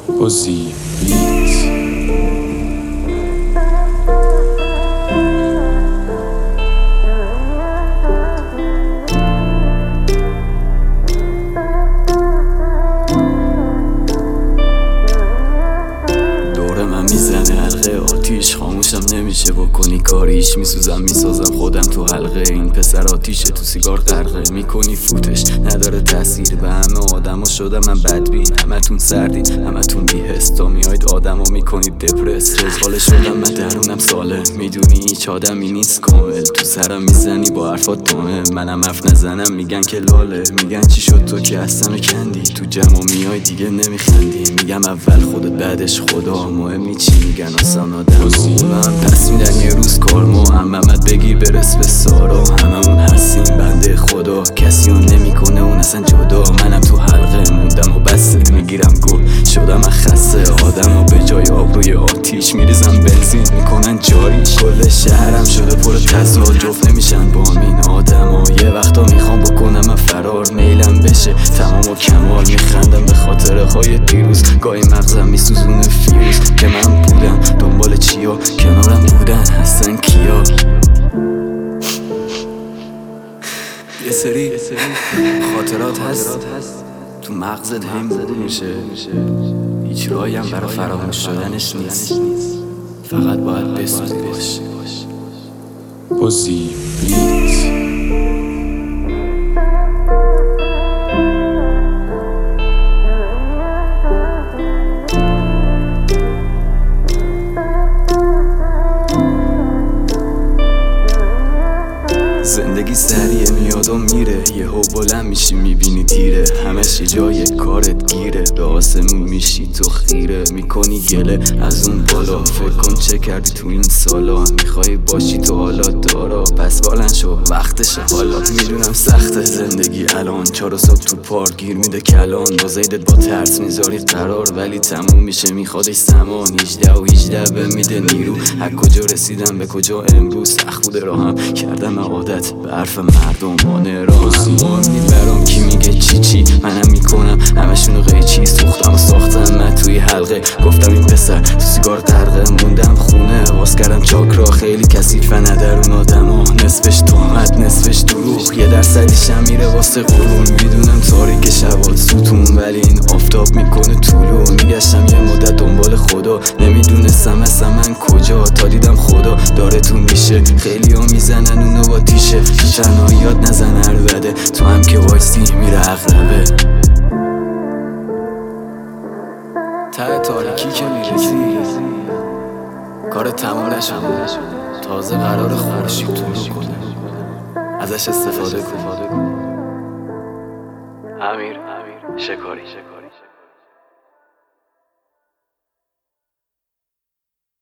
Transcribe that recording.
بازی بیت میزنه حلقه آتیش، خاموشم نمیشه بکنی کاریش. میسوزم میسازم خودم تو حلقه، این پسر آتیشه تو سیگار غرقه. میکنی فوتش نداره تاثیر، به همه آدما شدم من بدبین. همتون سردین همتون بی‌حس، تا میاید آدمو میکنید دپرس. رزغال شدم من درونم سالم، میدونی هیچ آدمی نیست کامل. تو سرم میزنی با حرفات تومه، منم حرف نزنم میگن که لاله. میگن چی شد تو که اصلا کندی، تو جمع میای دیگه نمیخندی. میگم اول خودت بعدش خدا، مهم چی میگن اصلا آدم هم پس میدن یه روز کارمو. همت بگیر برس به سارا، هممون هستیم بنده خدا، کسی اون نمیکنه اون اصلا جدا. منم تو حلقه موندم و بسته، میگیرم گل شدم من خسته. آدم و به جای آب روی آتیش میریزم بنزین میکنن جاری. کل شهرم شده پر تضاد، جفت نمیشن با این آدما. یه وقتا میخوام بکنم من فرار، میلم بشه تمام و کمال. میخندم به خاطره های دیروز، گاهی مغزم میسوزونه فیروز. که من بودم دنبال چیا، کنارم بودن هستن کیا. یه سری خاطرات هست تو مغزت هم بوده میشه، هیچ راهی هم برای فراموش شدنش نیست، فقط باید بسوزی باش. بازی بیت زندگی سریع میاد و میره، یهو بلند میشی میبینی دیره. همش یه جای کارت گیره، به آسمون میشی تو خیره. میکنی گله از اون بالا، فکر کن چه کردی تو این سالا. میخوای باشی تو حالا دارا، پس بالن شو وقتشه حالا. میدونم سخته زندگی الان، 4 صبح تو پارک گیر میده کلان. با زیدت با ترس میذاری قرار، ولی تموم میشه میخوادش زمان. 18 و 18 به میده نیرو، از کجا رسیدم به کجا امروز. سخت بوده راهم کردم عادت به حرف مردمانه را. مهم نی برام کی میگه چی منم میکنم همشونو قیچی. سوختم و ساختم من توی حلقه، گفتم این پسر تو سیگار غرقه. موندم خونه باز کردم چاکرا، خیلی کثیفه ندرون آدما. نصفش تهمت نصفش دروغ، یه درصدیشم میره واسه قرون. میدونم تاریک شبات ستون، ولی این آفتاب میکنه طولون. میگشتم یه مدت دنبال خدا، نمیدونستم اصلا من کجا، تا دیدم خدا داره تو میشه. خیلی ها میزنن اونو با تیشه، تنهاییات نزن هر بده، تو هم که وایسی میره عقربه. ته تاریکی که میرسی کار تموم نشد، تازه قرار خورشید طلوع کنه، ازش استفاده کن. امیر شکاری.